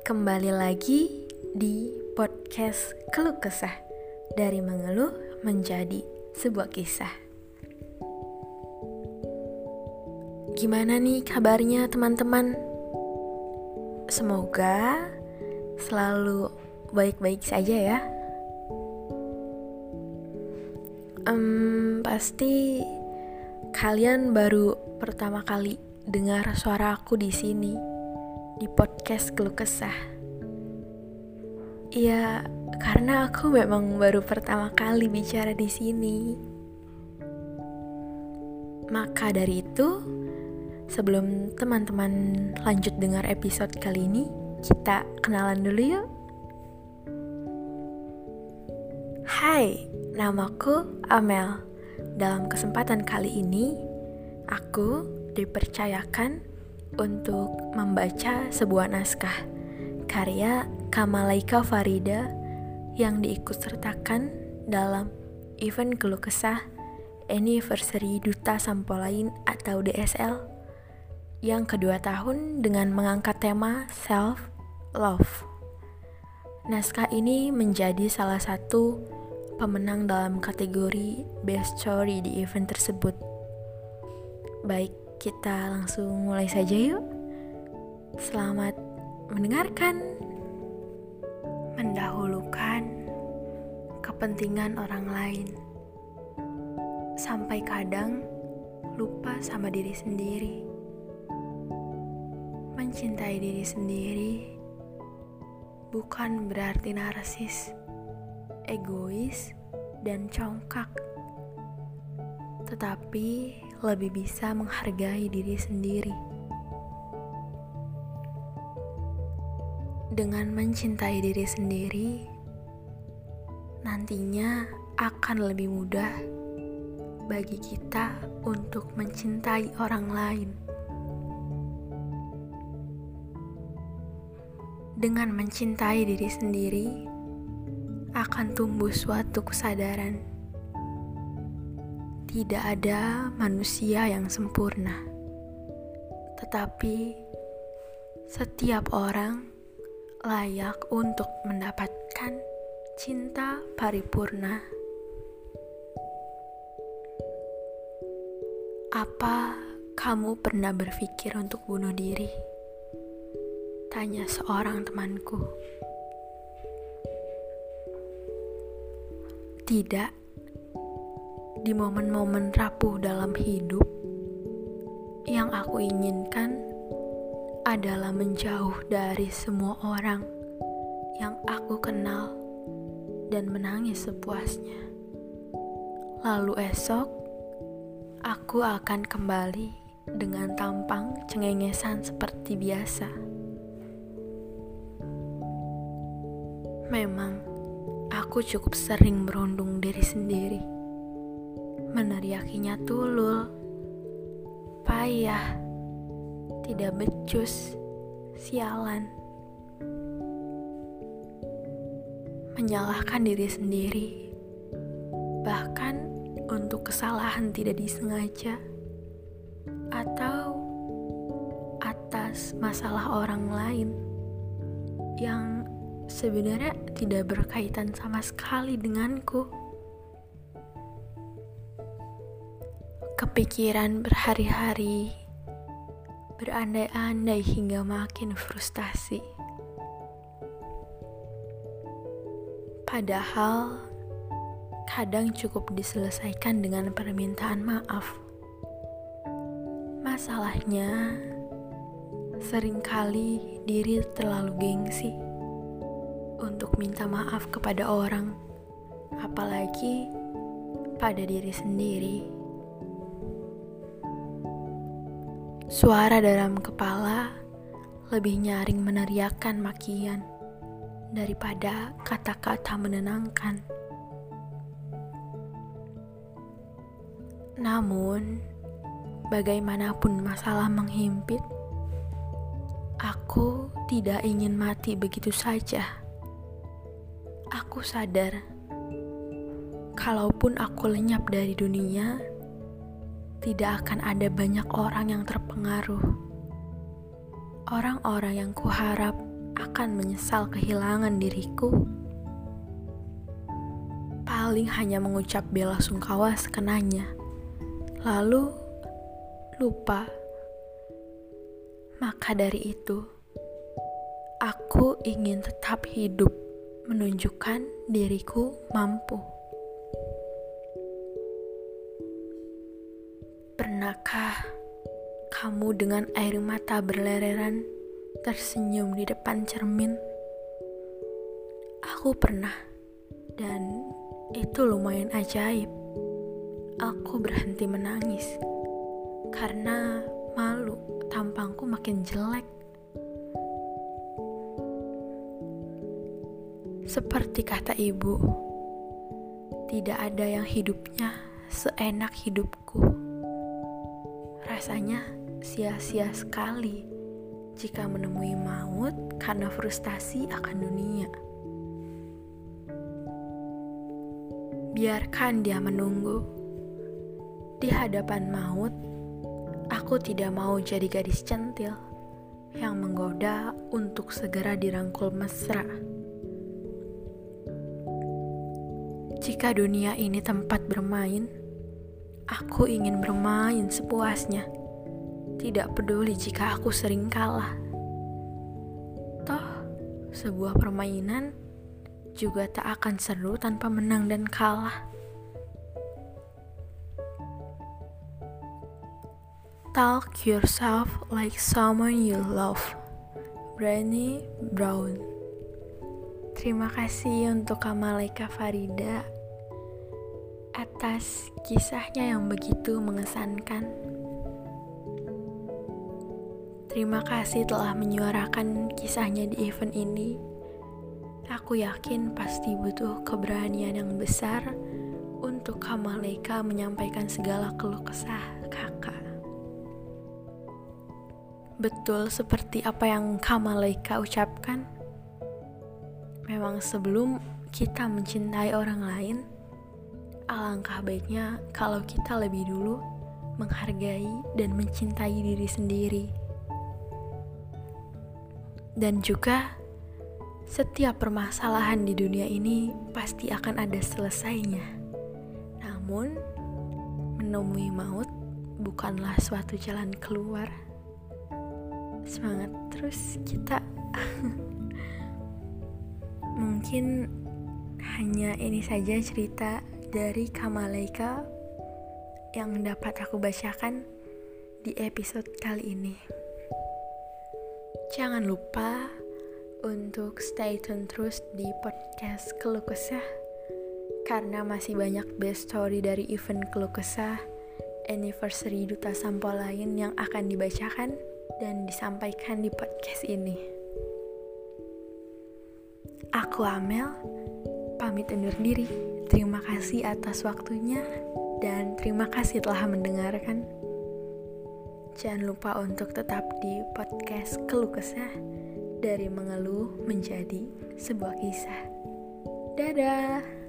Kembali lagi di podcast Keluh Kesah. Dari mengeluh menjadi sebuah kisah. Gimana nih kabarnya teman-teman? Semoga selalu baik-baik saja ya. Pasti kalian baru pertama kali dengar suara aku di sini, di podcast Keluh Kesah. Ya, karena aku memang baru pertama kali bicara di sini. Maka dari itu, sebelum teman-teman lanjut dengar episode kali ini, kita kenalan dulu yuk. Hai, namaku Amel. Dalam kesempatan kali ini, aku dipercayakan untuk membaca sebuah naskah karya Kamalaika Farida yang diikutsertakan dalam event Keluh Kesah Anniversary Duta Sampolain atau DSL yang kedua tahun dengan mengangkat tema Self Love. Naskah ini menjadi salah satu pemenang dalam kategori Best Story di event tersebut. Baik, kita langsung mulai saja yuk. Selamat mendengarkan. Mendahulukan kepentingan orang lain, sampai kadang lupa sama diri sendiri. Mencintai diri sendiri bukan berarti narsis, egois, dan congkak, tetapi lebih bisa menghargai diri sendiri. Dengan mencintai diri sendiri, nantinya akan lebih mudah bagi kita untuk mencintai orang lain. Dengan mencintai diri sendiri, akan tumbuh suatu kesadaran. Tidak ada manusia yang sempurna, tetapi setiap orang layak untuk mendapatkan cinta paripurna. Apa kamu pernah berpikir untuk bunuh diri? Tanya seorang temanku. Tidak. Di momen-momen rapuh dalam hidup, yang aku inginkan adalah menjauh dari semua orang yang aku kenal dan menangis sepuasnya. Lalu esok, aku akan kembali dengan tampang cengengesan seperti biasa. Memang, aku cukup sering merundung diri sendiri, meneriakinya tulul, payah, tidak becus, sialan. Menyalahkan diri sendiri, bahkan untuk kesalahan tidak disengaja, atau atas masalah orang lain yang sebenarnya tidak berkaitan sama sekali denganku. Kepikiran berhari-hari, berandai-andai hingga makin frustasi. Padahal kadang cukup diselesaikan dengan permintaan maaf. Masalahnya, seringkali diri terlalu gengsi untuk minta maaf kepada orang, apalagi pada diri sendiri. Suara dalam kepala lebih nyaring meneriakkan makian daripada kata-kata menenangkan. Namun, bagaimanapun masalah menghimpit, aku tidak ingin mati begitu saja. Aku sadar, kalaupun aku lenyap dari dunia, tidak akan ada banyak orang yang terpengaruh. Orang-orang yang kuharap akan menyesal kehilangan diriku, paling hanya mengucap bela sungkawa sekenanya, lalu lupa. Maka dari itu, aku ingin tetap hidup, menunjukkan diriku mampu. Pernahkah kamu dengan air mata berlereran tersenyum di depan cermin? Aku pernah, dan itu lumayan ajaib. Aku berhenti menangis karena malu tampangku makin jelek. Seperti kata ibu, tidak ada yang hidupnya seenak hidupku. Rasanya sia-sia sekali jika menemui maut karena frustasi akan dunia. Biarkan dia menunggu. Di hadapan maut, aku tidak mau jadi gadis centil yang menggoda untuk segera dirangkul mesra. Jika dunia ini tempat bermain, aku ingin bermain sepuasnya. Tidak peduli jika aku sering kalah. Toh, sebuah permainan juga tak akan seru tanpa menang dan kalah. Talk yourself like someone you love. Brené Brown. Terima kasih untuk Kamalaika Farida atas kisahnya yang begitu mengesankan. Terima kasih telah menyuarakan kisahnya di event ini. Aku yakin pasti butuh keberanian yang besar untuk Kamalaika menyampaikan segala keluh kesah kakak. Betul seperti apa yang Kamalaika ucapkan. Memang sebelum kita mencintai orang lain, alangkah baiknya kalau kita lebih dulu menghargai dan mencintai diri sendiri. Dan juga, setiap permasalahan di dunia ini pasti akan ada selesainya. Namun, menemui maut bukanlah suatu jalan keluar. Semangat terus kita. Mungkin hanya ini saja cerita dari Kamalaika yang dapat aku bacakan di episode kali ini. Jangan lupa untuk stay tune terus di podcast Keluh Kesah, karena masih banyak best story dari event Keluh Kesah anniversary Duta Sampo lain yang akan dibacakan dan disampaikan di podcast ini. Aku Amel, pamit undur diri. Terima kasih atas waktunya dan terima kasih telah mendengarkan. Jangan lupa untuk tetap di podcast Keluh Kesah, dari mengeluh menjadi sebuah kisah. Dadah!